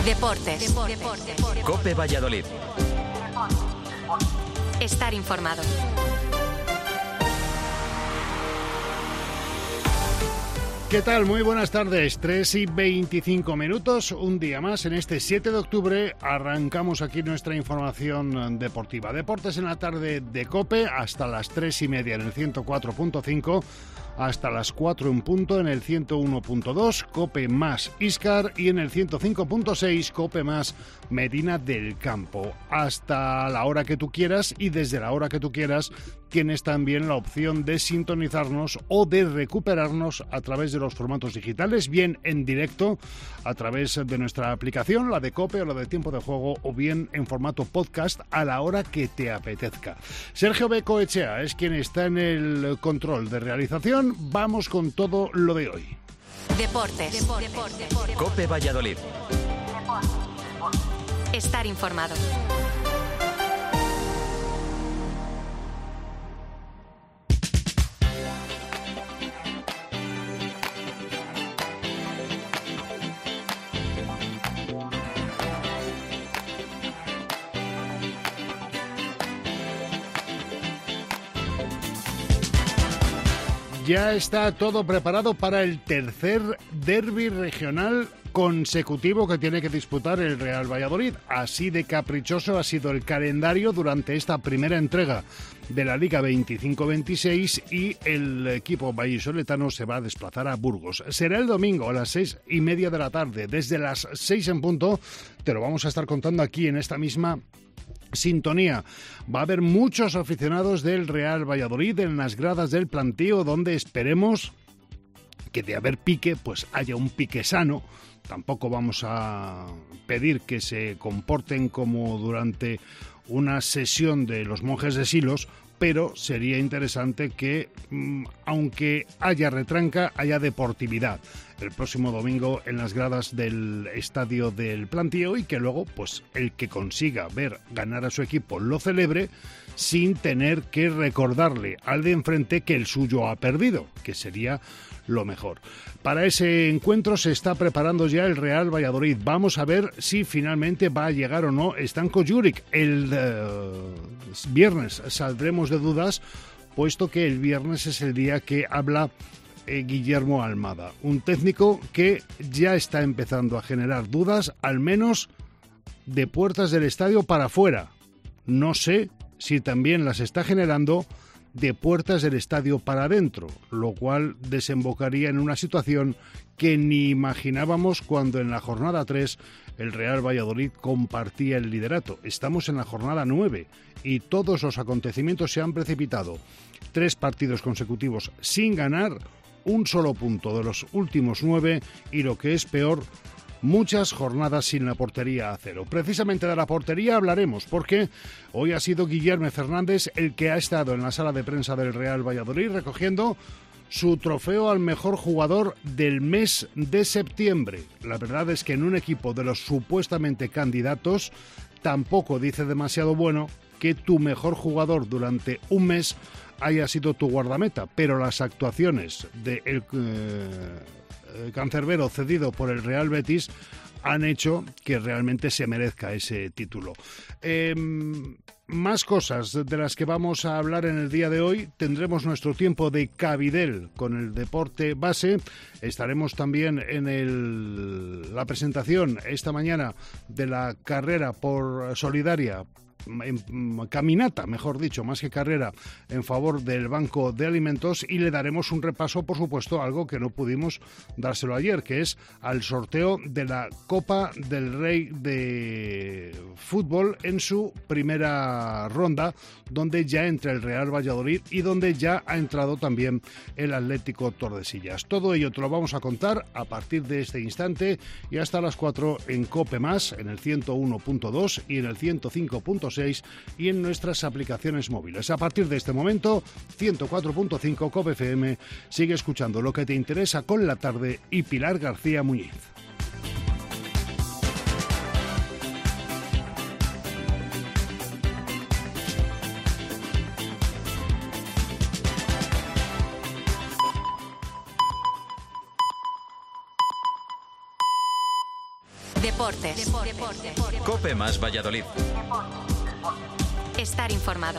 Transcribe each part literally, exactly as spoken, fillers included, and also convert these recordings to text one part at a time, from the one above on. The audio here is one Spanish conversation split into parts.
Deportes. Deportes. COPE Valladolid. Estar informado. ¿Qué tal? Muy buenas tardes, tres y veinticinco minutos, un día más en este siete de octubre arrancamos aquí nuestra información deportiva. Deportes en la tarde de COPE hasta las tres y media en el ciento cuatro punto cinco, hasta las cuatro en punto en el ciento uno punto dos, COPE más Íscar y en el ciento cinco punto seis, COPE más Medina del Campo. Hasta la hora que tú quieras y desde la hora que tú quieras tienes también la opción de sintonizarnos o de recuperarnos a través de los formatos digitales, bien en directo a través de nuestra aplicación, la de COPE o la de Tiempo de Juego, o bien en formato podcast a la hora que te apetezca. Sergio Becoechea es quien está en el control de realización. Vamos con todo lo de hoy. Deportes. Deportes. Deportes. COPE Valladolid. Estar informado. Ya está todo preparado para el tercer derbi regional consecutivo que tiene que disputar el Real Valladolid. Así de caprichoso ha sido el calendario durante esta primera entrega de la Liga veinticinco veintiséis y el equipo vallisoletano se va a desplazar a Burgos. Será el domingo a las seis y media de la tarde. Desde las seis en punto te lo vamos a estar contando aquí en esta misma sintonía. Va a haber muchos aficionados del Real Valladolid en las gradas del plantío, donde esperemos que de haber pique, pues haya un pique sano. Tampoco vamos a pedir que se comporten como durante una sesión de los monjes de Silos, pero sería interesante que, aunque haya retranca, haya deportividad el próximo domingo en las gradas del estadio del Plantío, y que luego, pues, el que consiga ver ganar a su equipo lo celebre sin tener que recordarle al de enfrente que el suyo ha perdido, que sería lo mejor. Para ese encuentro se está preparando ya el Real Valladolid. Vamos a ver si finalmente va a llegar o no Stanko Juric. El uh, viernes saldremos de dudas, puesto que el viernes es el día que habla eh, Guillermo Almada, un técnico que ya está empezando a generar dudas, al menos de puertas del estadio para afuera. No sé si también las está generando de puertas del estadio para adentro, lo cual desembocaría en una situación que ni imaginábamos cuando en la jornada tres el Real Valladolid compartía el liderato. Estamos en la jornada nueve y todos los acontecimientos se han precipitado. Tres partidos consecutivos sin ganar, un solo punto de los últimos nueve y, lo que es peor, muchas jornadas sin la portería a cero. Precisamente de la portería hablaremos, porque hoy ha sido Guillermo Fernández el que ha estado en la sala de prensa del Real Valladolid recogiendo su trofeo al mejor jugador del mes de septiembre. La verdad es que en un equipo de los supuestamente candidatos tampoco dice demasiado bueno que tu mejor jugador durante un mes haya sido tu guardameta, pero las actuaciones del de eh, cancerbero cedido por el Real Betis han hecho que realmente se merezca ese título. Eh, más cosas de las que vamos a hablar en el día de hoy. Tendremos nuestro tiempo de Cabidel con el deporte base. Estaremos también en el, la presentación esta mañana de la carrera por solidaria, en caminata, mejor dicho, más que carrera, en favor del Banco de Alimentos, y le daremos un repaso, por supuesto, algo que no pudimos dárselo ayer, que es al sorteo de la Copa del Rey de fútbol en su primera ronda, donde ya entra el Real Valladolid y donde ya ha entrado también el Atlético Tordesillas. Todo ello te lo vamos a contar a partir de este instante y hasta las cuatro en COPE más, en el ciento uno punto dos y en el ciento cinco punto seis y en nuestras aplicaciones móviles. A partir de este momento, ciento cuatro punto cinco COPE F M, sigue escuchando lo que te interesa con La Tarde y Pilar García Muñiz. Deportes. Deportes. COPE más Valladolid. Estar informado.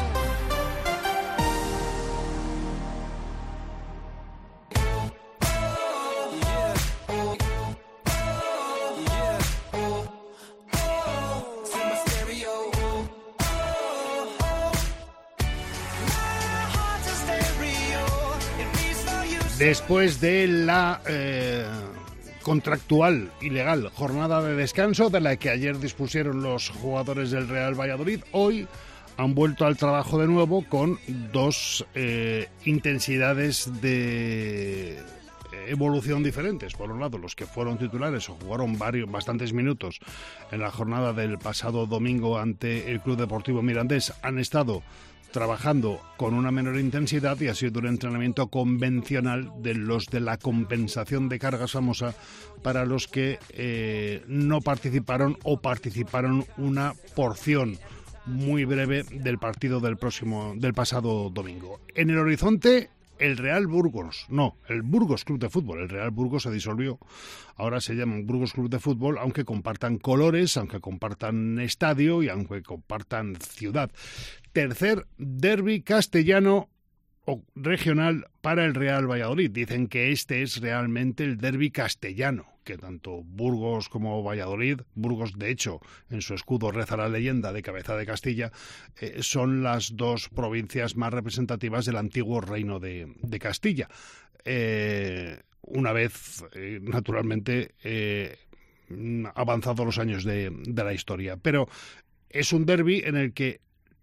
Después de la eh, contractual y legal jornada de descanso de la que ayer dispusieron los jugadores del Real Valladolid, hoy han vuelto al trabajo de nuevo con dos eh, intensidades de evolución diferentes. Por un lado, los que fueron titulares o jugaron varios, bastantes minutos en la jornada del pasado domingo ante el Club Deportivo Mirandés han estado trabajando con una menor intensidad y ha sido un entrenamiento convencional de los de la compensación de cargas famosa para los que eh, no participaron o participaron una porción muy breve del partido del próximo del pasado domingo. En el horizonte, el Real Burgos, no, el Burgos Club de Fútbol. El Real Burgos se disolvió, ahora se llama Burgos Club de Fútbol, aunque compartan colores, aunque compartan estadio y aunque compartan ciudad. Tercer derbi castellano o regional para el Real Valladolid. Dicen que este es realmente el derbi castellano, que tanto Burgos como Valladolid, Burgos de hecho en su escudo reza la leyenda de cabeza de Castilla, eh, son las dos provincias más representativas del antiguo reino de, de Castilla. Eh, una vez, eh, naturalmente, eh, avanzados los años de, de la historia. Pero es un derbi en el que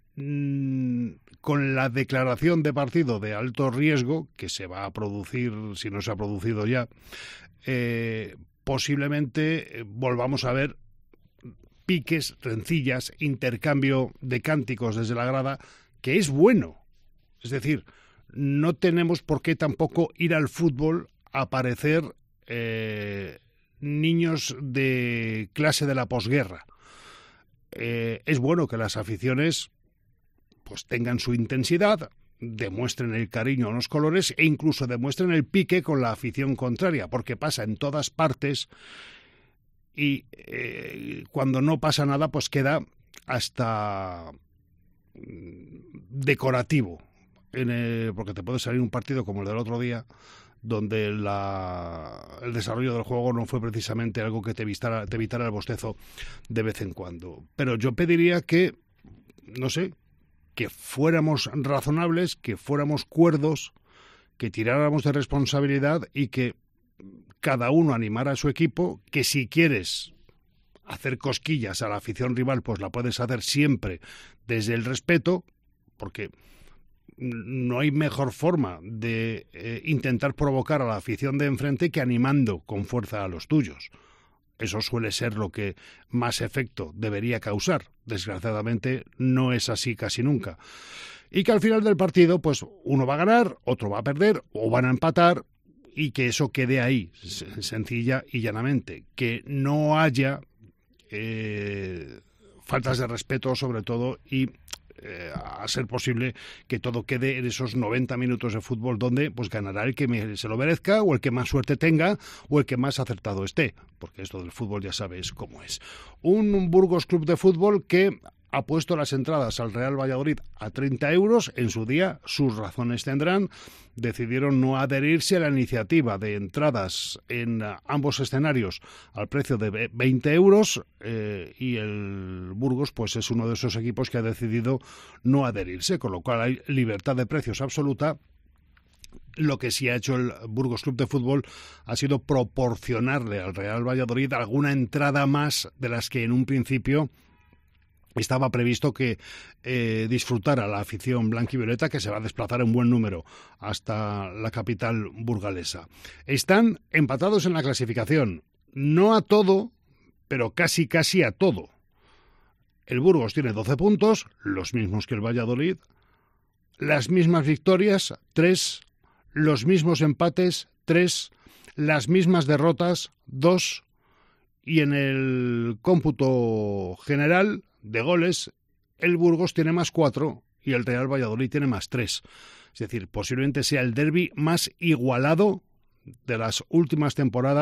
con la declaración de partido de alto riesgo que se va a producir, si no se ha producido ya, eh, posiblemente volvamos a ver piques, rencillas, intercambio de cánticos desde la grada, que es bueno. Es decir, no tenemos por qué tampoco ir al fútbol a parecer eh, niños de clase de la posguerra. Eh, es bueno que las aficiones pues tengan su intensidad, demuestren el cariño a los colores e incluso demuestren el pique con la afición contraria, porque pasa en todas partes y eh, cuando no pasa nada pues queda hasta decorativo, en el, porque te puede salir un partido como el del otro día donde la, el desarrollo del juego no fue precisamente algo que te evitara, te evitara el bostezo de vez en cuando. Pero yo pediría que, no sé, que fuéramos razonables, que fuéramos cuerdos, que tiráramos de responsabilidad y que cada uno animara a su equipo, que si quieres hacer cosquillas a la afición rival, pues la puedes hacer siempre desde el respeto, porque no hay mejor forma de eh, intentar provocar a la afición de enfrente que animando con fuerza a los tuyos. Eso suele ser lo que más efecto debería causar. Desgraciadamente no es así casi nunca. Y que al final del partido, pues uno va a ganar, otro va a perder o van a empatar y que eso quede ahí, sencilla y llanamente. Que no haya eh, faltas de respeto sobre todo y Eh, a ser posible que todo quede en esos noventa minutos de fútbol donde pues ganará el que se lo merezca o el que más suerte tenga o el que más acertado esté, porque esto del fútbol ya sabéis cómo es. Un Burgos Club de Fútbol que ha puesto las entradas al Real Valladolid a treinta euros. En su día sus razones tendrán. Decidieron no adherirse a la iniciativa de entradas en ambos escenarios al precio de veinte euros eh, y el Burgos pues es uno de esos equipos que ha decidido no adherirse, con lo cual hay libertad de precios absoluta. Lo que sí ha hecho el Burgos Club de Fútbol ha sido proporcionarle al Real Valladolid alguna entrada más de las que en un principio estaba previsto que eh, disfrutara la afición blanquivioleta, que se va a desplazar en buen número hasta la capital burgalesa. Están empatados en la clasificación, no a todo, pero casi casi a todo. El Burgos tiene doce puntos, los mismos que el Valladolid, las mismas victorias, tres, los mismos empates, tres, las mismas derrotas, dos, y en el cómputo general de goles, el Burgos tiene más cuatro y el Real Valladolid tiene más tres. Es decir, posiblemente sea el derbi más igualado de las últimas temporadas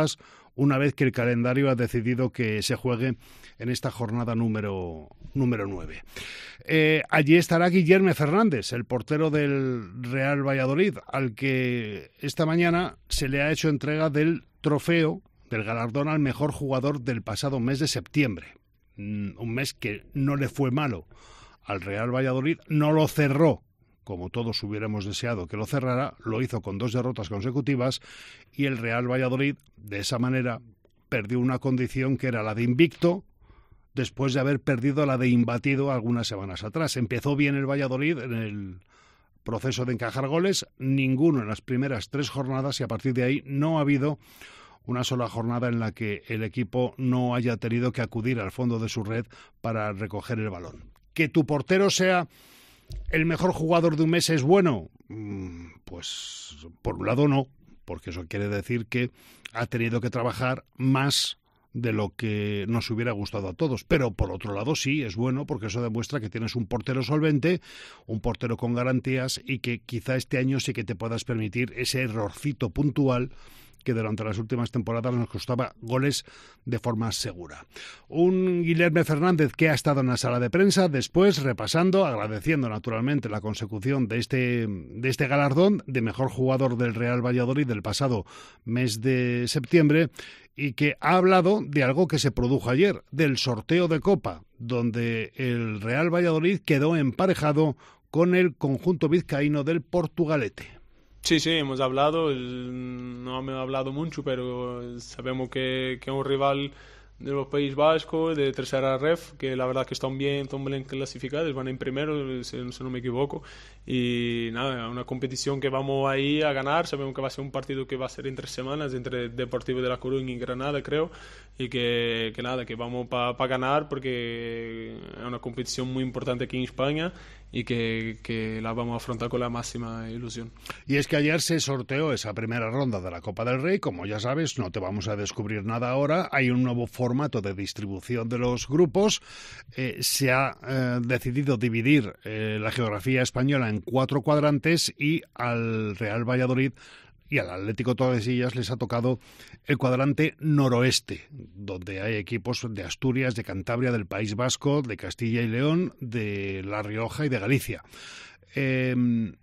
una vez que el calendario ha decidido que se juegue en esta jornada número, número nueve. Eh, allí estará Guillermo Fernández, el portero del Real Valladolid, al que esta mañana se le ha hecho entrega del trofeo, del galardón al mejor jugador del pasado mes de septiembre. Un mes que no le fue malo al Real Valladolid, no lo cerró como todos hubiéramos deseado que lo cerrara, lo hizo con dos derrotas consecutivas y el Real Valladolid, de esa manera, perdió una condición que era la de invicto después de haber perdido la de imbatido algunas semanas atrás. Empezó bien el Valladolid en el proceso de encajar goles, ninguno en las primeras tres jornadas y a partir de ahí no ha habido una sola jornada en la que el equipo no haya tenido que acudir al fondo de su red para recoger el balón. Que tu portero sea el mejor jugador de un mes es bueno, pues por un lado no, porque eso quiere decir que ha tenido que trabajar más de lo que nos hubiera gustado a todos, pero por otro lado sí, es bueno porque eso demuestra que tienes un portero solvente, un portero con garantías y que quizá este año sí que te puedas permitir ese errorcito puntual que durante las últimas temporadas nos costaba goles de forma segura. Un Guillermo Fernández que ha estado en la sala de prensa, después repasando, agradeciendo naturalmente la consecución de este, de este galardón de mejor jugador del Real Valladolid del pasado mes de septiembre, y que ha hablado de algo que se produjo ayer, del sorteo de Copa, donde el Real Valladolid quedó emparejado con el conjunto vizcaíno del Portugalete. Sí, sí, hemos hablado, no hemos hablado mucho, pero sabemos que, que es un rival de los Países Vascos, de tercera ref, que la verdad que están bien, están bien clasificados, van en primero, si, si no me equivoco, y nada, una competición que vamos ahí a ganar, sabemos que va a ser un partido que va a ser en tres semanas, entre Deportivo de La Coruña y Granada, creo, y que, que nada, que vamos para pa ganar, porque es una competición muy importante aquí en España, y que, que la vamos a afrontar con la máxima ilusión. Y es que ayer se sorteó esa primera ronda de la Copa del Rey, como ya sabes, no te vamos a descubrir nada ahora, hay un nuevo formato de distribución de los grupos, eh, se ha eh, decidido dividir eh, la geografía española en cuatro cuadrantes y al Real Valladolid y al Atlético Tordesillas les ha tocado el cuadrante noroeste, donde hay equipos de Asturias, de Cantabria, del País Vasco, de Castilla y León, de La Rioja y de Galicia. Eh,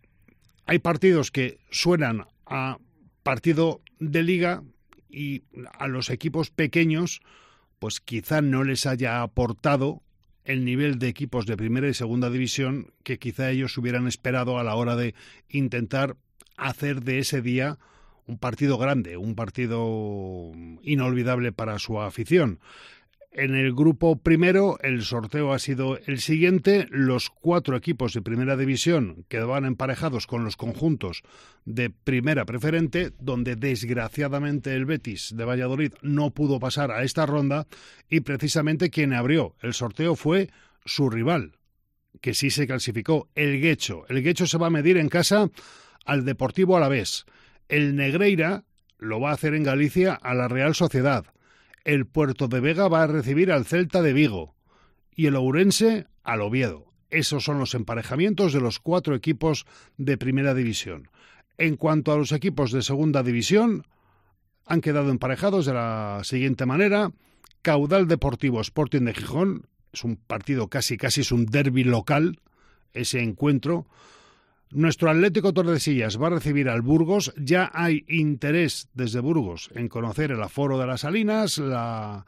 hay partidos que suenan a partido de liga y a los equipos pequeños pues quizá no les haya aportado el nivel de equipos de primera y segunda división que quizá ellos hubieran esperado a la hora de intentar hacer de ese día un partido grande, un partido inolvidable para su afición. En el grupo primero, el sorteo ha sido el siguiente. Los cuatro equipos de primera división quedaban emparejados con los conjuntos de primera preferente, donde desgraciadamente el Betis de Valladolid no pudo pasar a esta ronda y precisamente quien abrió el sorteo fue su rival, que sí se clasificó, el Guecho. El Guecho se va a medir en casa al Deportivo Alavés. El Negreira lo va a hacer en Galicia a la Real Sociedad. El Puerto de Vega va a recibir al Celta de Vigo y el Ourense al Oviedo. Esos son los emparejamientos de los cuatro equipos de primera división. En cuanto a los equipos de segunda división, han quedado emparejados de la siguiente manera. Caudal Deportivo Sporting de Gijón, es un partido casi casi es un derbi local, ese encuentro. Nuestro Atlético Tordesillas va a recibir al Burgos. Ya hay interés desde Burgos en conocer el aforo de las Salinas, la,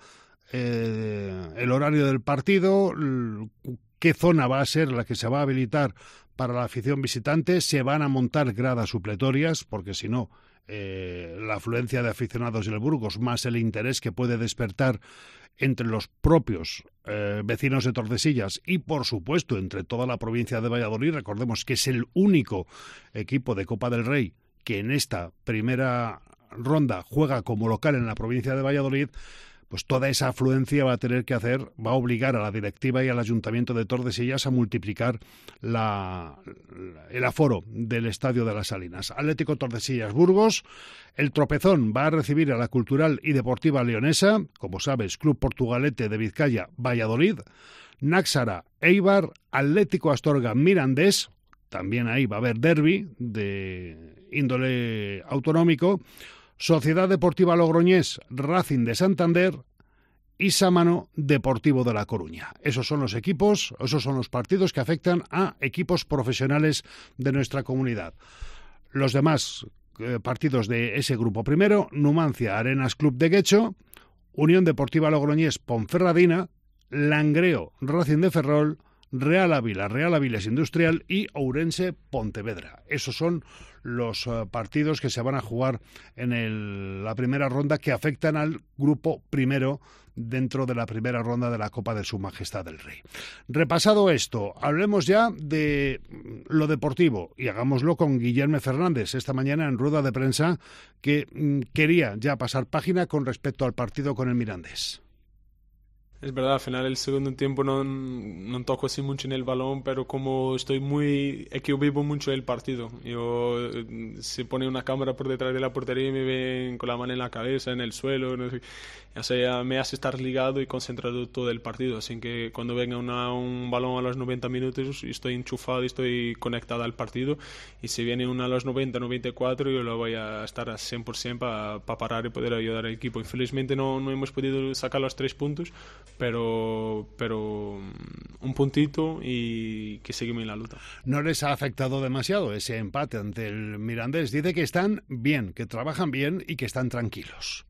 eh, el horario del partido, qué zona va a ser la que se va a habilitar para la afición visitante. Se van a montar gradas supletorias, porque si no, eh, la afluencia de aficionados del Burgos, más el interés que puede despertar entre los propios eh, vecinos de Tordesillas y, por supuesto, entre toda la provincia de Valladolid. Recordemos que es el único equipo de Copa del Rey que en esta primera ronda juega como local en la provincia de Valladolid. Pues toda esa afluencia va a tener que hacer, va a obligar a la directiva y al Ayuntamiento de Tordesillas a multiplicar la, el aforo del Estadio de las Salinas. Atlético Tordesillas Burgos, el Tropezón va a recibir a la Cultural y Deportiva Leonesa, como sabes, Club Portugalete de Vizcaya Valladolid, Náxara Eibar, Atlético Astorga Mirandés, también ahí va a haber derbi de índole autonómico, Sociedad Deportiva Logroñés, Racing de Santander y Sámano Deportivo de La Coruña. Esos son los equipos, esos son los partidos que afectan a equipos profesionales de nuestra comunidad. Los demás eh, partidos de ese grupo primero: Numancia Arenas Club de Guecho, Unión Deportiva Logroñés Ponferradina, Langreo Racing de Ferrol, Real Ávila Real Avilés Industrial y Ourense Pontevedra. Esos son los uh, partidos que se van a jugar en el, la primera ronda, que afectan al grupo primero dentro de la primera ronda de la Copa de Su Majestad el Rey. Repasado esto, hablemos ya de lo deportivo y hagámoslo con Guillermo Fernández esta mañana en rueda de prensa, que mm, quería ya pasar página con respecto al partido con el Mirandés. Es verdad, al final el segundo tiempo no, no toco así mucho en el balón, pero como estoy muy... es que yo vivo mucho el partido. Yo, se pone una cámara por detrás de la portería y me ven con la mano en la cabeza, en el suelo, no sé. O sea, me hace estar ligado y concentrado todo el partido. Así que cuando venga una, un balón a los noventa minutos, estoy enchufado y estoy conectado al partido. Y si viene una a los noventa, noventa y cuatro, yo lo voy a estar a cien por ciento para pa parar y poder ayudar al equipo. Infelizmente no, no hemos podido sacar los tres puntos, pero pero un puntito y que seguimos en la lucha. ¿No les ha afectado demasiado ese empate ante el Mirandés? Dice que están bien, que trabajan bien y que están tranquilos.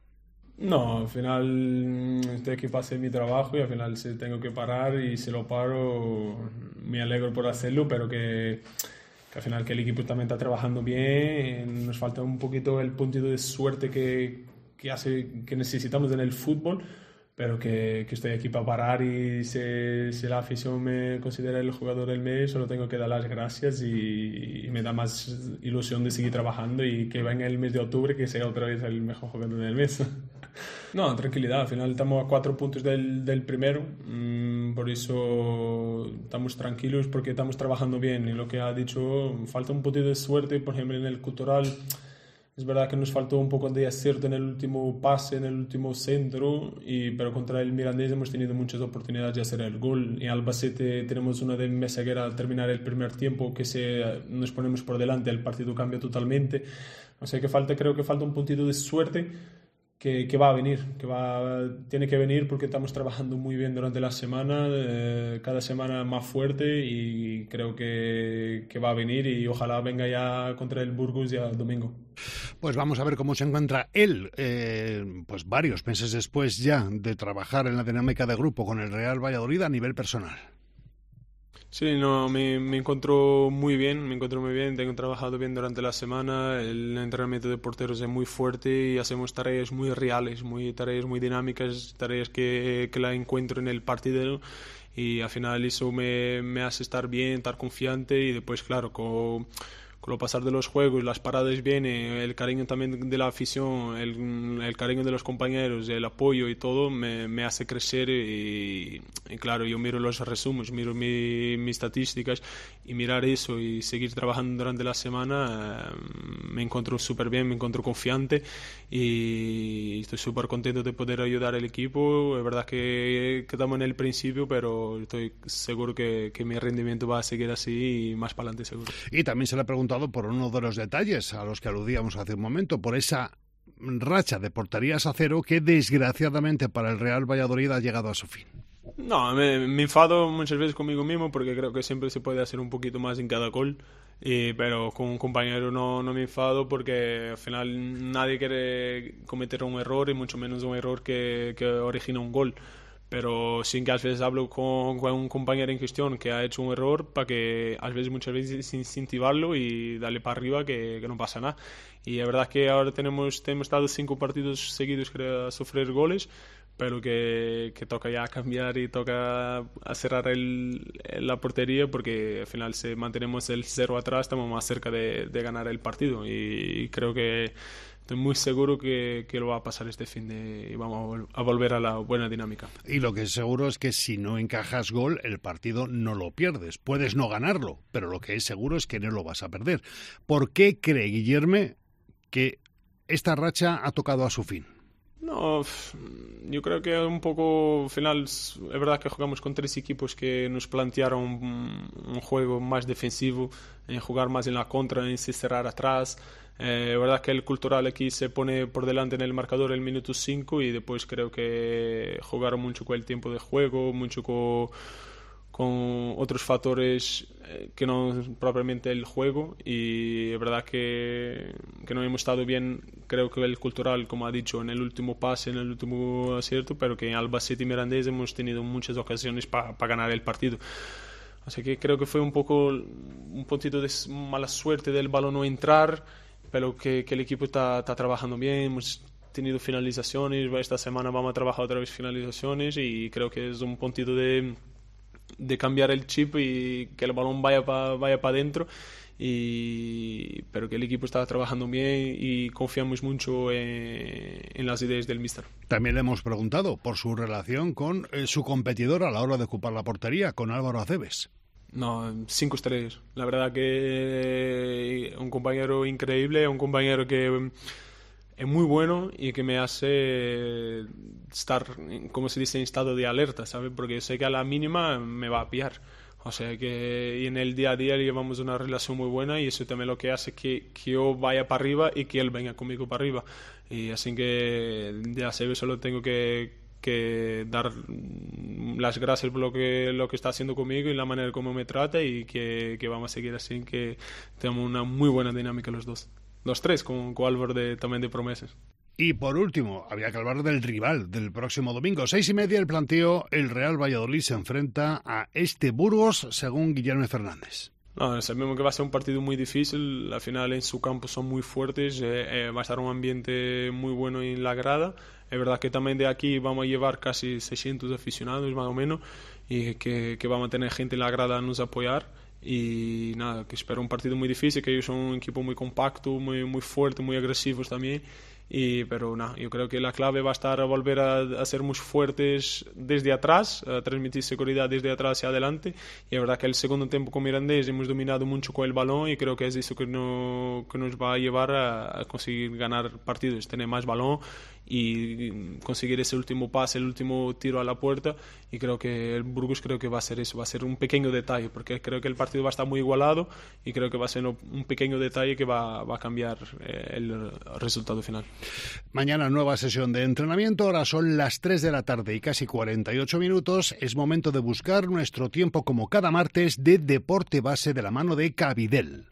No, al final estoy aquí para hacer mi trabajo y al final si tengo que parar y si lo paro me alegro por hacerlo, pero que, que al final que el equipo también está trabajando bien. Nos falta un poquito el puntito de suerte que, que, hace, que necesitamos en el fútbol, pero que, que estoy aquí para parar y si, si la afición me considera el jugador del mes, solo tengo que dar las gracias y, y me da más ilusión de seguir trabajando y que venga el mes de octubre que sea otra vez el mejor jugador del mes. No, tranquilidad, al final estamos a cuatro puntos del, del primero, mm, por eso estamos tranquilos porque estamos trabajando bien y lo que ha dicho, falta un poquito de suerte, por ejemplo en el cultural. Es verdad que nos faltó un poco de acierto en el último pase, en el último centro, y, pero contra el Mirandés hemos tenido muchas oportunidades de hacer el gol. En Albacete tenemos una de Meseguera al terminar el primer tiempo que se, nos ponemos por delante, el partido cambia totalmente. O sea que falta, creo que falta un puntito de suerte que, que va a venir, que va, tiene que venir porque estamos trabajando muy bien durante la semana, eh, cada semana más fuerte y creo que, que va a venir y ojalá venga ya contra el Burgos ya el domingo. Pues vamos a ver cómo se encuentra él, eh, pues varios meses después ya de trabajar en la dinámica de grupo con el Real Valladolid a nivel personal. Sí, no, me, me encuentro muy bien, me encuentro muy bien, tengo trabajado bien durante la semana, el entrenamiento de porteros es muy fuerte y hacemos tareas muy reales, muy tareas muy dinámicas, tareas que, que la encuentro en el partido y al final eso me, me hace estar bien, estar confiante y después, claro, con... con lo pasar de los juegos, las paradas viene, el cariño también de la afición, el, el cariño de los compañeros, el apoyo y todo me, me hace crecer y, y claro, yo miro los resúmenes, miro mi, mis estadísticas y mirar eso y seguir trabajando durante la semana eh, me encuentro súper bien, me encuentro confiante y estoy súper contento de poder ayudar al equipo. Es verdad que quedamos en el principio, pero estoy seguro que, que mi rendimiento va a seguir así y más para adelante seguro. Y también se le preguntado por uno de los detalles a los que aludíamos hace un momento, por esa racha de porterías a cero que desgraciadamente para el Real Valladolid ha llegado a su fin. No, me, me enfado muchas veces conmigo mismo porque creo que siempre se puede hacer un poquito más en cada gol, y, pero con un compañero no, no me enfado porque al final nadie quiere cometer un error y mucho menos un error que, que origina un gol. Pero sí que a veces hablo con, con un compañero en cuestión que ha hecho un error para que a veces, muchas veces incentivarlo y darle para arriba que, que no pasa nada. Y la verdad es que ahora tenemos, hemos estado cinco partidos seguidos creo, a sufrir goles, pero que, que toca ya cambiar y toca a cerrar el, la portería porque al final si mantenemos el cero atrás estamos más cerca de, de ganar el partido y creo que estoy muy seguro que, que lo va a pasar este fin de y vamos a, vol- a volver a la buena dinámica. Y lo que es seguro es que si no encajas gol, el partido no lo pierdes. Puedes no ganarlo, pero lo que es seguro es que no lo vas a perder. ¿Por qué cree Guillermo que esta racha ha tocado a su fin? No, yo creo que un poco, al final, es verdad que jugamos con tres equipos que nos plantearon un, un juego más defensivo, en jugar más en la contra, en se cerrar atrás. Eh, la verdad que el Cultural aquí se pone por delante en el marcador el minuto cinco y después creo que jugaron mucho con el tiempo de juego, mucho con, con otros factores eh, que no propiamente el juego, y es verdad que, que no hemos estado bien, creo que el Cultural, como ha dicho, en el último pase, en el último acierto, pero que en Albacete y Mirandés hemos tenido muchas ocasiones para pa ganar el partido. Así que creo que fue un poco un puntito de mala suerte del balón no entrar, pero que, que el equipo está, está trabajando bien. Hemos tenido finalizaciones, esta semana vamos a trabajar otra vez finalizaciones, y creo que es un puntito de, de cambiar el chip y que el balón vaya para vaya pa adentro, y, pero que el equipo está trabajando bien y confiamos mucho en, en las ideas del míster. También le hemos preguntado por su relación con eh, su competidor a la hora de ocupar la portería, con Álvaro Aceves. No, cinco estrellas. La verdad que un compañero increíble, un compañero que es muy bueno y que me hace estar, como se dice, en estado de alerta, ¿sabes? Porque sé que a la mínima me va a pillar. O sea que y en el día a día llevamos una relación muy buena, y eso también lo que hace que, que yo vaya para arriba y que él venga conmigo para arriba. Y así que de Aceves solo tengo que que dar las gracias por lo que, lo que está haciendo conmigo y la manera como me trata, y que, que vamos a seguir así, que tenemos una muy buena dinámica los dos. Los tres, con, con Álvaro de, también de promesas. Y por último, había que hablar del rival del próximo domingo. Seis y media el planteo, el Real Valladolid se enfrenta a este Burgos, según Guillermo Fernández. No, sabemos que va a ser un partido muy difícil. Al final en su campo son muy fuertes, eh, eh, va a estar un ambiente muy bueno en la grada. Es verdad que también de aquí vamos a llevar casi seiscientos aficionados más o menos, y que, que vamos a tener gente en la grada a nos apoyar. Y nada, que espero un partido muy difícil, que ellos son un equipo muy compacto, muy, muy fuerte, muy agresivos también. Y, pero nada, yo creo que la clave va a estar a volver a, a ser muy fuertes desde atrás, a transmitir seguridad desde atrás hacia adelante. Y es verdad que el segundo tiempo con Mirandés hemos dominado mucho con el balón, y creo que es eso que, no, que nos va a llevar a, a conseguir ganar partidos, tener más balón y conseguir ese último pase, el último tiro a la puerta. Y creo que el Burgos creo que va a ser eso, va a ser un pequeño detalle, porque creo que el partido va a estar muy igualado, y creo que va a ser un pequeño detalle que va, va a cambiar eh, el resultado final. Mañana nueva sesión de entrenamiento, ahora son las tres de la tarde y casi cuarenta y ocho minutos, es momento de buscar nuestro tiempo como cada martes de Deporte Base de la mano de Cabidel.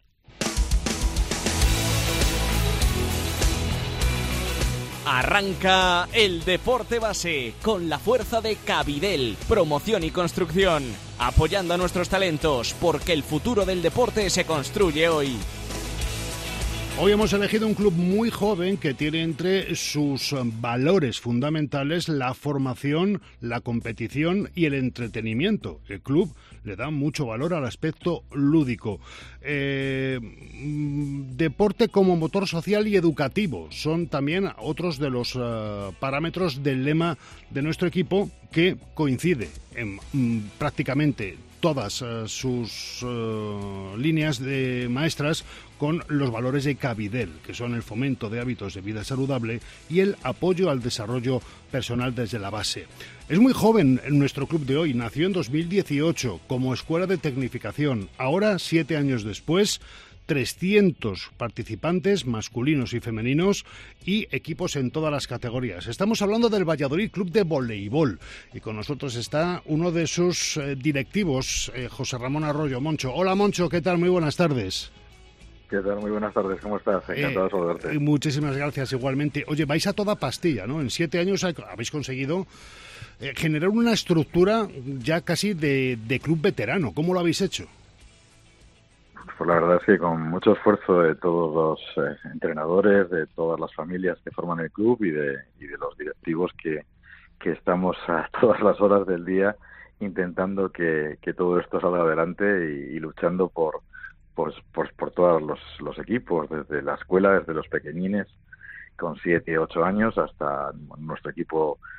Arranca el Deporte Base con la fuerza de Cabidel, promoción y construcción, apoyando a nuestros talentos, porque el futuro del deporte se construye hoy. Hoy hemos elegido un club muy joven que tiene entre sus valores fundamentales la formación, la competición y el entretenimiento. El club le da mucho valor al aspecto lúdico. Eh, deporte como motor social y educativo son también otros de los uh, parámetros del lema de nuestro equipo, que coincide en mm, prácticamente todas uh, sus uh, líneas de maestras con los valores de Cabidel, que son el fomento de hábitos de vida saludable y el apoyo al desarrollo personal desde la base. Es muy joven en nuestro club de hoy, nació en dos mil dieciocho como escuela de tecnificación. Ahora, siete años después, trescientos participantes masculinos y femeninos y equipos en todas las categorías. Estamos hablando del Valladolid Club de Voleibol, y con nosotros está uno de sus eh, directivos, eh, José Ramón Arroyo. Moncho. Hola, Moncho, ¿qué tal? Muy buenas tardes. ¿Qué tal? Muy buenas tardes, ¿cómo estás? Encantado de saludarte. Eh, muchísimas gracias, igualmente. Oye, vais a toda pastilla, ¿no? En siete años habéis conseguido eh, generar una estructura ya casi de, de club veterano. ¿Cómo lo habéis hecho? Pues la verdad es que con mucho esfuerzo de todos los eh, entrenadores, de todas las familias que forman el club y de, y de los directivos que, que estamos a todas las horas del día intentando que, que todo esto salga adelante y, y luchando por Pues, pues por todos los, los equipos, desde la escuela, desde los pequeñines con siete, ocho años hasta nuestro equipo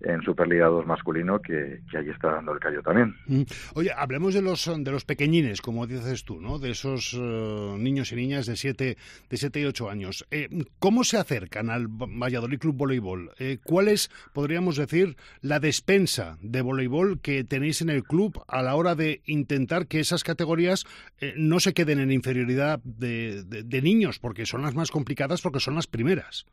en Superliga dos masculino, que, que ahí está dando el callo también. Mm. Oye, hablemos de los de los pequeñines, como dices tú, ¿no? De esos uh, niños y niñas de siete de siete y ocho años. Eh, ¿Cómo se acercan al Valladolid Club Voleibol? Eh, ¿Cuál es, podríamos decir, la despensa de voleibol que tenéis en el club a la hora de intentar que esas categorías eh, no se queden en inferioridad de, de, de niños, porque son las más complicadas, porque son las primeras?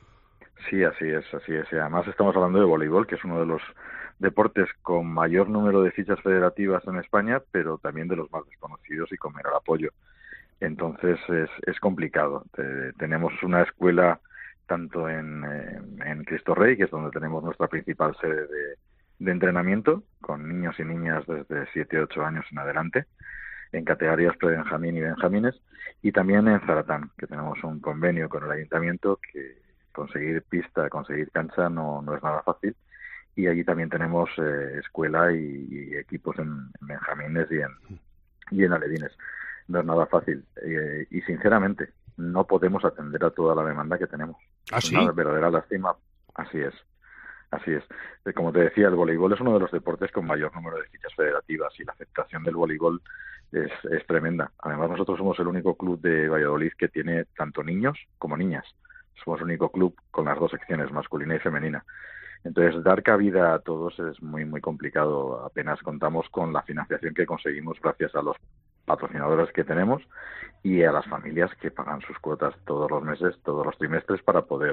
Sí, así es, así es. Y además estamos hablando de voleibol, que es uno de los deportes con mayor número de fichas federativas en España, pero también de los más desconocidos y con menor apoyo. Entonces es, es complicado. Te, tenemos una escuela tanto en, en, en Cristo Rey, que es donde tenemos nuestra principal sede de, de entrenamiento, con niños y niñas desde siete a ocho años en adelante, en categorías pre-benjamín y benjamines, y también en Zaratán, que tenemos un convenio con el ayuntamiento que conseguir pista, conseguir cancha no, no es nada fácil, y allí también tenemos eh, escuela y, y equipos en, en benjamines y en, y en alevines. No es nada fácil, eh, y sinceramente no podemos atender a toda la demanda que tenemos. ¿Ah, sí? Es una verdadera lástima. Así es, así es. Eh, Como te decía, el voleibol es uno de los deportes con mayor número de fichas federativas, y la aceptación del voleibol es, es tremenda. Además, nosotros somos el único club de Valladolid que tiene tanto niños como niñas. Somos el único club con las dos secciones, masculina y femenina. Entonces, dar cabida a todos es muy, muy complicado. Apenas contamos con la financiación que conseguimos gracias a los patrocinadores que tenemos y a las familias que pagan sus cuotas todos los meses, todos los trimestres, para poder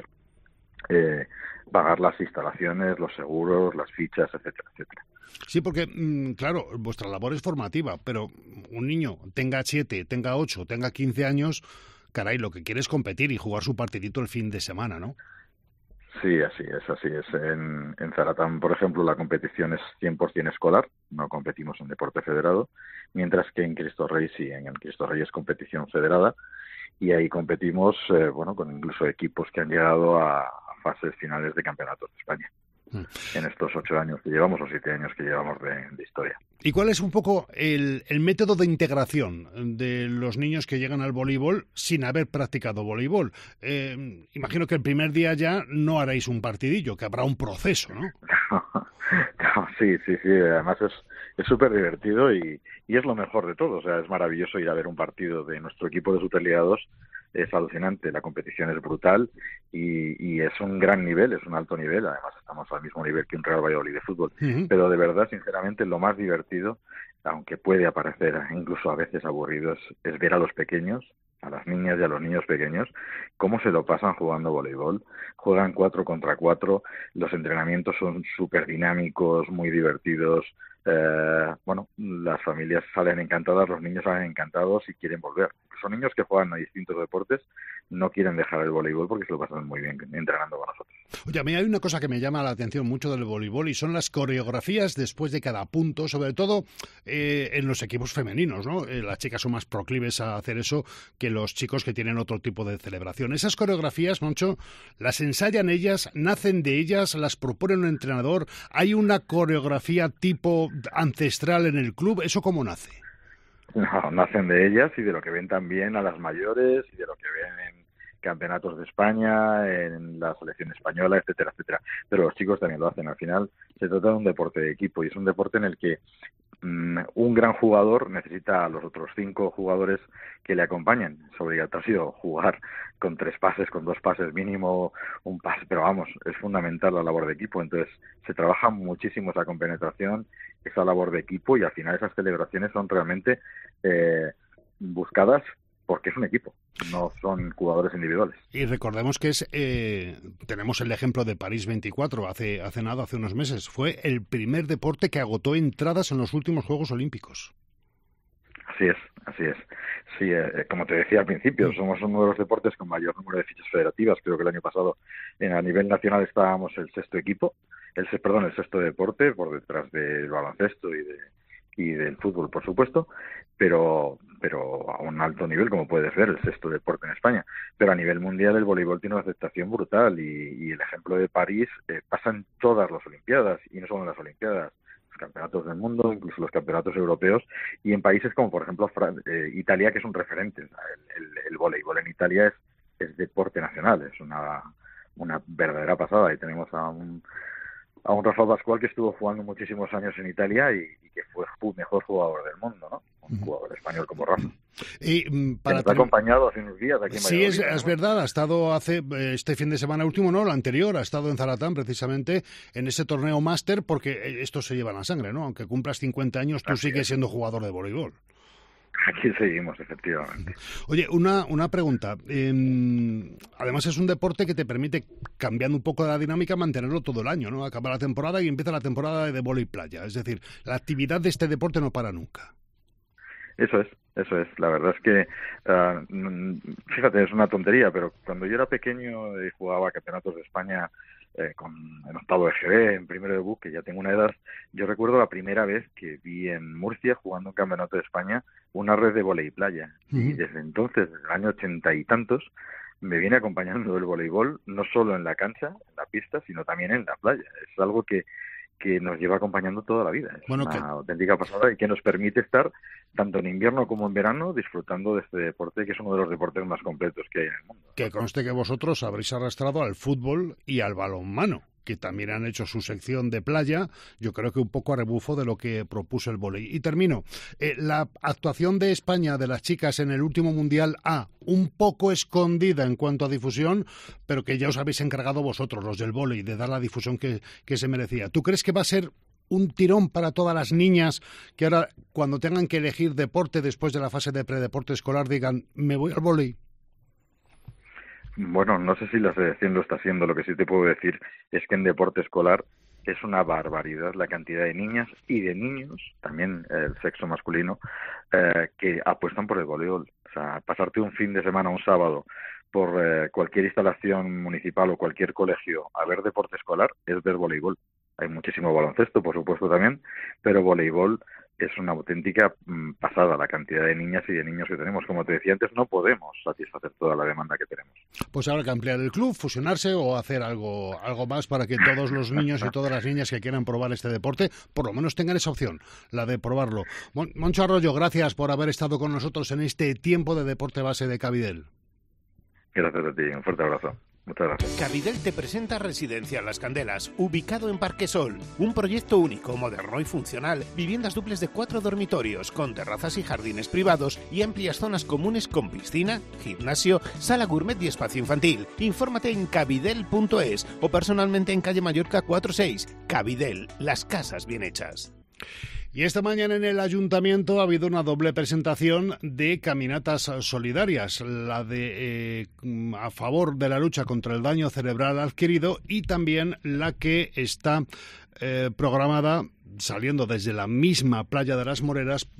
eh, pagar las instalaciones, los seguros, las fichas, etcétera, etcétera. Sí, porque, claro, vuestra labor es formativa, pero un niño tenga siete, tenga ocho, tenga quince años... Caray, lo que quiere es competir y jugar su partidito el fin de semana, ¿no? Sí, así es, así es. En, en Zaratán, por ejemplo, la competición es cien por ciento escolar, no competimos en deporte federado, mientras que en Cristo Rey sí, en el Cristo Rey es competición federada, y ahí competimos, eh, bueno, con incluso equipos que han llegado a, a fases finales de campeonatos de España. En estos ocho años que llevamos, o siete años que llevamos de, de historia. ¿Y cuál es un poco el, el método de integración de los niños que llegan al voleibol sin haber practicado voleibol? Eh, imagino que el primer día ya no haréis un partidillo, que habrá un proceso, ¿no? No, sí, sí, sí. Además es es súper divertido y, y es lo mejor de todo. O sea, es maravilloso ir a ver un partido de nuestro equipo de Superliga dos. Es alucinante, la competición es brutal y, y es un gran nivel, es un alto nivel. Además estamos al mismo nivel que un Real Valladolid de fútbol. Uh-huh. Pero de verdad, sinceramente, lo más divertido, aunque puede aparecer incluso a veces aburrido, es, es ver a los pequeños, a las niñas y a los niños pequeños, cómo se lo pasan jugando voleibol. Juegan cuatro contra cuatro, los entrenamientos son súper dinámicos, muy divertidos. Eh, bueno, las familias salen encantadas, los niños salen encantados y quieren volver. Son niños que juegan a distintos deportes, no quieren dejar el voleibol porque se lo pasan muy bien entrenando con nosotros. Oye, a mí hay una cosa que me llama la atención mucho del voleibol y son las coreografías después de cada punto, sobre todo eh, en los equipos femeninos, ¿no? Eh, las chicas son más proclives a hacer eso que los chicos que tienen otro tipo de celebración. Esas coreografías, Moncho, las ensayan ellas, nacen de ellas, las propone un entrenador. ¿Hay una coreografía tipo ancestral en el club? ¿Eso cómo nace? No, nacen de ellas y de lo que ven también a las mayores y de lo que ven en campeonatos de España, en la selección española, etcétera, etcétera. Pero los chicos también lo hacen. Al final se trata de un deporte de equipo y es un deporte en el que mmm, un gran jugador necesita a los otros cinco jugadores que le acompañen. Es obligatorio jugar con tres pases, con dos pases mínimo, un pase, pero vamos, es fundamental la labor de equipo. Entonces se trabaja muchísimo esa compenetración, esa labor de equipo, y al final esas celebraciones son realmente eh, buscadas porque es un equipo, no son jugadores individuales. Y recordemos que es eh, tenemos el ejemplo de París veinticuatro, hace, hace nada, hace unos meses. Fue el primer deporte que agotó entradas en los últimos Juegos Olímpicos. Así es, así es. Sí, eh, como te decía al principio, somos uno de los deportes con mayor número de fichas federativas. Creo que el año pasado en, a nivel nacional estábamos el sexto equipo, el perdón, el sexto deporte, por detrás del baloncesto y de y del fútbol, por supuesto, pero pero a un alto nivel, como puedes ver, el sexto deporte en España. Pero a nivel mundial el voleibol tiene una aceptación brutal y, y el ejemplo de París eh, pasa en todas las Olimpiadas, y no solo en las Olimpiadas, los campeonatos del mundo, incluso los campeonatos europeos, y en países como, por ejemplo, Fran- eh, Italia, que es un referente. El, el, el voleibol en Italia es, es deporte nacional, es una, una verdadera pasada, y tenemos a un a un Rafa Pascual que estuvo jugando muchísimos años en Italia y, y que fue el mejor jugador del mundo, ¿no? Un jugador español como Rafa. Y um, para que nos ha acompañado hace unos días aquí en Sí, es, es ¿no? verdad, ha estado hace este fin de semana último, no, el anterior, ha estado en Zaratán precisamente en ese torneo máster, porque esto se lleva en la sangre, ¿no? Aunque cumplas cincuenta años, tú Así sigues es. siendo jugador de voleibol. Aquí seguimos, efectivamente. Oye, una, una pregunta. Eh, además es un deporte que te permite, cambiando un poco la dinámica, mantenerlo todo el año, ¿no? Acaba la temporada y empieza la temporada de vóley playa. Es decir, la actividad de este deporte no para nunca. Eso es, eso es. La verdad es que, uh, fíjate, es una tontería, pero cuando yo era pequeño y jugaba campeonatos de España eh, con, en octavo de G B, en primero de B U, que ya tengo una edad, yo recuerdo la primera vez que vi en Murcia, jugando un campeonato de España, una red de vóley playa. Uh-huh. Y desde entonces, desde el año ochenta y tantos, me viene acompañando el voleibol, no solo en la cancha, en la pista, sino también en la playa. Es algo que que nos lleva acompañando toda la vida. Es bueno, una que... auténtica pasada y que nos permite estar, tanto en invierno como en verano, disfrutando de este deporte, que es uno de los deportes más completos que hay en el mundo. Que conste que vosotros habréis arrastrado al fútbol y al balonmano, que también han hecho su sección de playa, yo creo que un poco a rebufo de lo que propuso el vóley. Y termino. Eh, la actuación de España, de las chicas en el último Mundial A, un poco escondida en cuanto a difusión, pero que ya os habéis encargado vosotros, los del vóley, de dar la difusión que, que se merecía. ¿Tú crees que va a ser un tirón para todas las niñas que ahora, cuando tengan que elegir deporte después de la fase de predeporte escolar, digan, me voy al vóley? Bueno, no sé si la selección lo está haciendo. Lo que sí te puedo decir es que en deporte escolar es una barbaridad la cantidad de niñas y de niños, también el sexo masculino, eh, que apuestan por el voleibol. O sea, pasarte un fin de semana, un sábado, por eh, cualquier instalación municipal o cualquier colegio a ver deporte escolar es ver voleibol. Hay muchísimo baloncesto, por supuesto, también, pero voleibol es una auténtica mm, pasada la cantidad de niñas y de niños que tenemos. Como te decía antes, no podemos satisfacer toda la demanda que tenemos. Pues habrá que ampliar el club, fusionarse o hacer algo algo más para que todos los niños y todas las niñas que quieran probar este deporte, por lo menos tengan esa opción, la de probarlo. Mon- Moncho Arroyo, gracias por haber estado con nosotros en este tiempo de deporte base de Cabidel. Gracias a ti, un fuerte abrazo. Muchas gracias. Cabidel te presenta Residencia Las Candelas, ubicado en Parque Sol. Un proyecto único, moderno y funcional. Viviendas duples de cuatro dormitorios, con terrazas y jardines privados y amplias zonas comunes con piscina, gimnasio, sala gourmet y espacio infantil. Infórmate en cabidel punto es o personalmente en calle Mallorca cuatro seis. Cabidel, las casas bien hechas. Y esta mañana en el Ayuntamiento ha habido una doble presentación de caminatas solidarias, la de eh, a favor de la lucha contra el daño cerebral adquirido y también la que está eh, programada saliendo desde la misma playa de las Moreras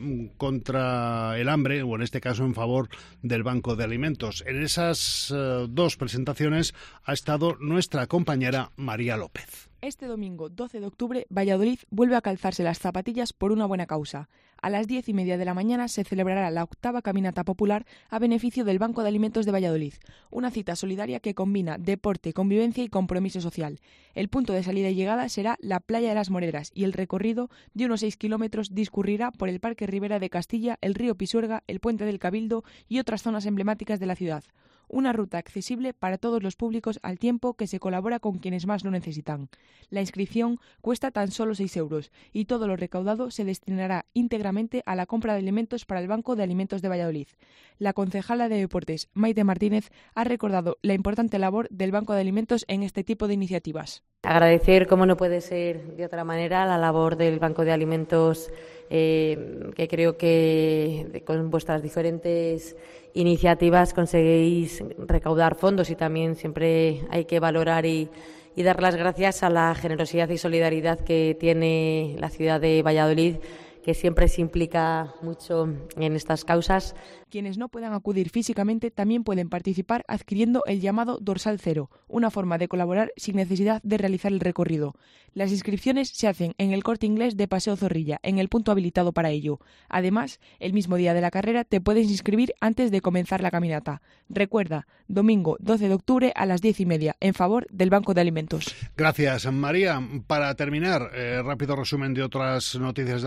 contra el hambre, o en este caso en favor del Banco de Alimentos. En esas eh, dos presentaciones ha estado nuestra compañera María López. Este domingo doce de octubre, Valladolid vuelve a calzarse las zapatillas por una buena causa. A las diez y media de la mañana se celebrará la octava caminata popular a beneficio del Banco de Alimentos de Valladolid, una cita solidaria que combina deporte, convivencia y compromiso social. El punto de salida y llegada será la playa de las Moreras y el recorrido de unos seis kilómetros discurrirá por el Parque Ribera de Castilla, el río Pisuerga, el Puente del Cabildo y otras zonas emblemáticas de la ciudad. Una ruta accesible para todos los públicos al tiempo que se colabora con quienes más lo necesitan. La inscripción cuesta tan solo seis euros y todo lo recaudado se destinará íntegramente a la compra de alimentos para el Banco de Alimentos de Valladolid. La concejala de Deportes, Maite Martínez, ha recordado la importante labor del Banco de Alimentos en este tipo de iniciativas. Agradecer, como no puede ser de otra manera, la labor del Banco de Alimentos, eh, que creo que con vuestras diferentes iniciativas conseguís recaudar fondos y también siempre hay que valorar y, y dar las gracias a la generosidad y solidaridad que tiene la ciudad de Valladolid, que siempre se implica mucho en estas causas. Quienes no puedan acudir físicamente también pueden participar adquiriendo el llamado Dorsal Cero, una forma de colaborar sin necesidad de realizar el recorrido. Las inscripciones se hacen en el Corte Inglés de Paseo Zorrilla, en el punto habilitado para ello. Además, el mismo día de la carrera te puedes inscribir antes de comenzar la caminata. Recuerda, domingo doce de octubre a las diez y media, en favor del Banco de Alimentos. Gracias, María. Para terminar, eh, rápido resumen de otras noticias de actualidad.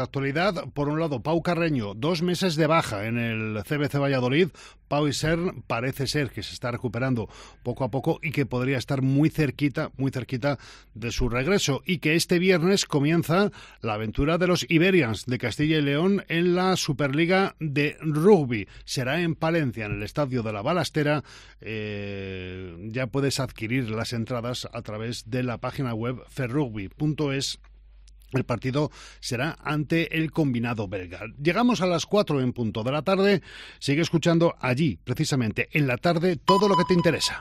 actualidad, por un lado, Pau Carreño, dos meses de baja en el C B C Valladolid. Pau Isern parece ser que se está recuperando poco a poco y que podría estar muy cerquita, muy cerquita de su regreso, y que este viernes comienza la aventura de los Iberians de Castilla y León en la Superliga de Rugby. Será en Palencia, en el Estadio de la Balastera. Eh, ya puedes adquirir las entradas a través de la página web ferrugby punto es. El partido será ante el combinado belga. Llegamos a las cuatro en punto de la tarde. Sigue escuchando allí, precisamente, en la tarde, todo lo que te interesa.